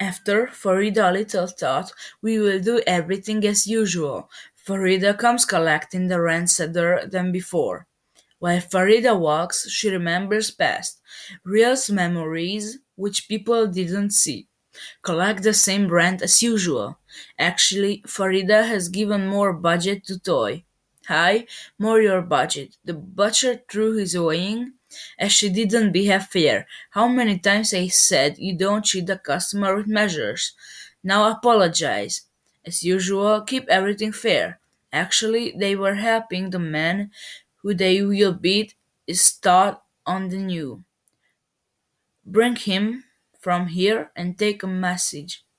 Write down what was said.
After Farida a little thought, we will do everything as usual. Farida comes collecting the rent sadder than before. While Farida walks, she remembers past, real memories which people didn't see. Collect the same rent as usual. Actually, Farida has given more budget to Toy. Hi, more your budget. The butcher threw his weighing as she didn't behave fair. How many times I said you don't cheat the customer with measures? Now apologize. As usual, keep everything fair. Actually, they were helping the man who they will beat is start on the new. Bring him from here and take a message.